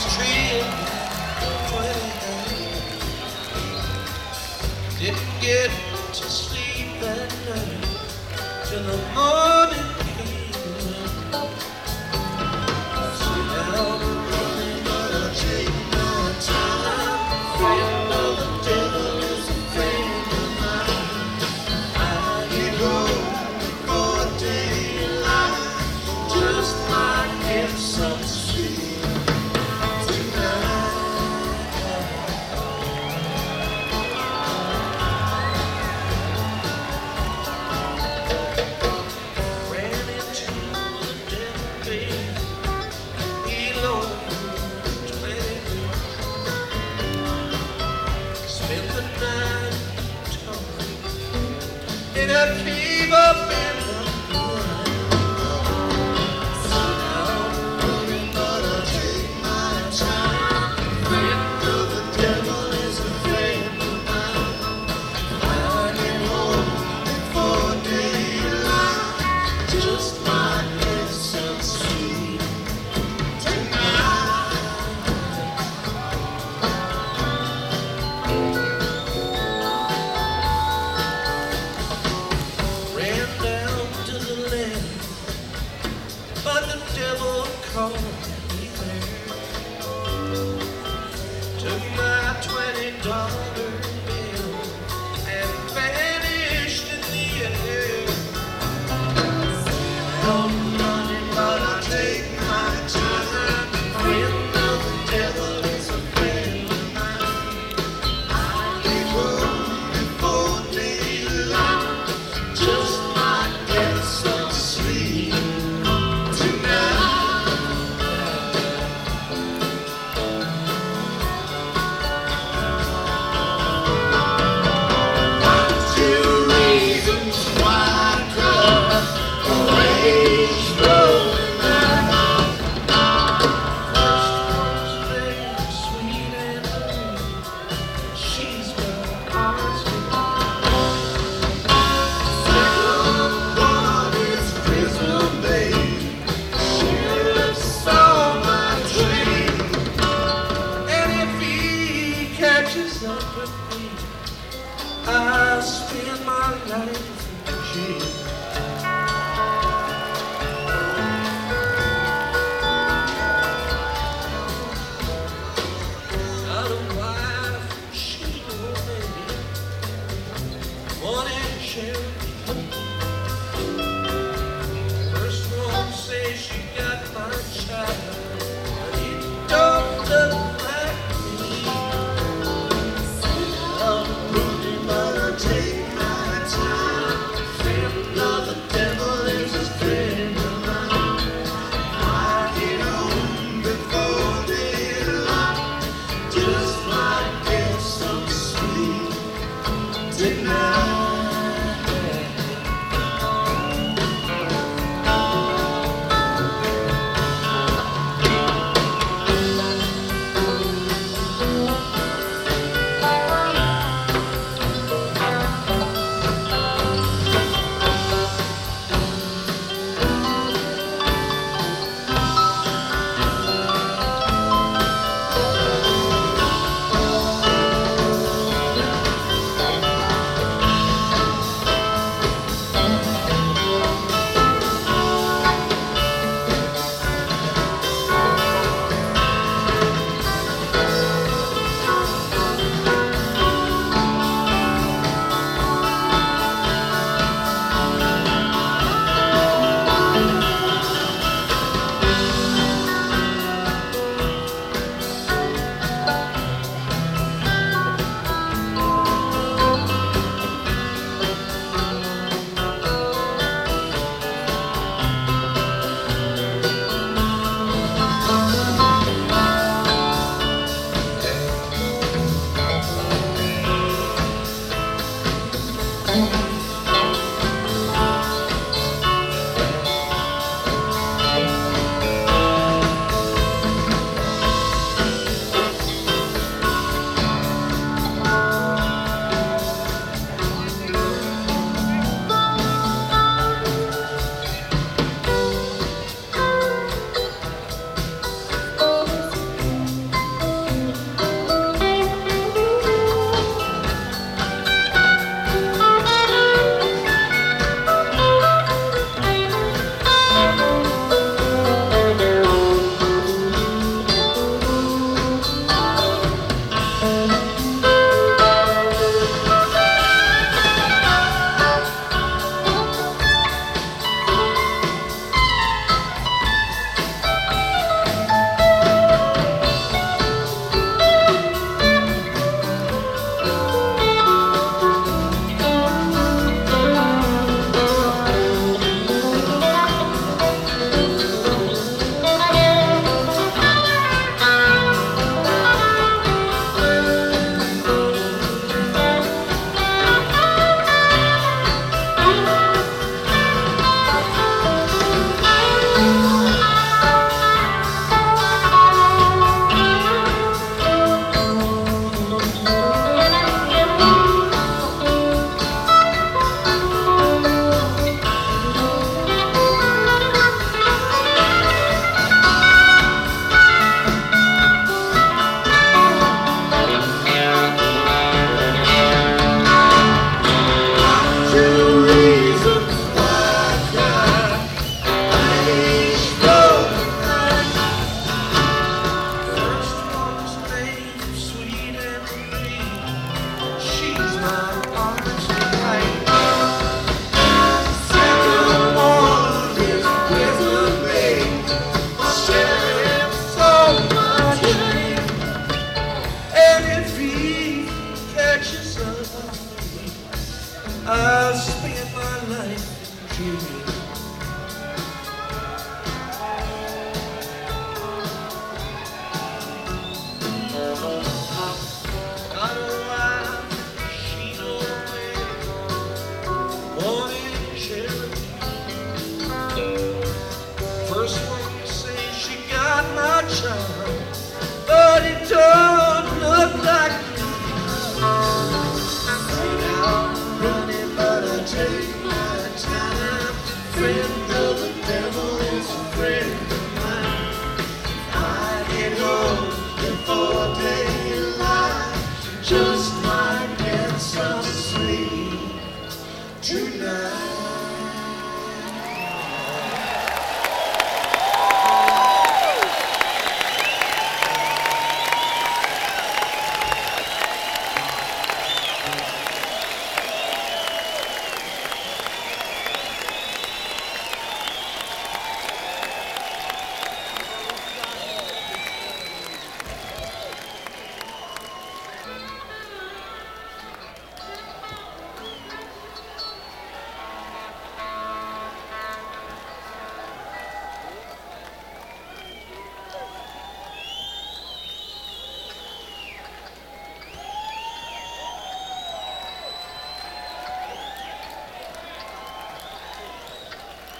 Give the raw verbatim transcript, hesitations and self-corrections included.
tree twenty-nine. Didn't get to sleep that night till the morning came. Sit down and running, but I take my time. Friend of the devil is a friend of mine. I get home before daylight, just might get some sleep tonight. Ran into the devil, babe. He loaned me twenty. Spent the night talking in a cave up in the but the devil called me there. Took my twenty dollar bill and vanished in the air. I'm running, but I take my time. Friend of the devil is a friend of mine. I leave home before daylight, just might get some sleep. I spend my life in jail.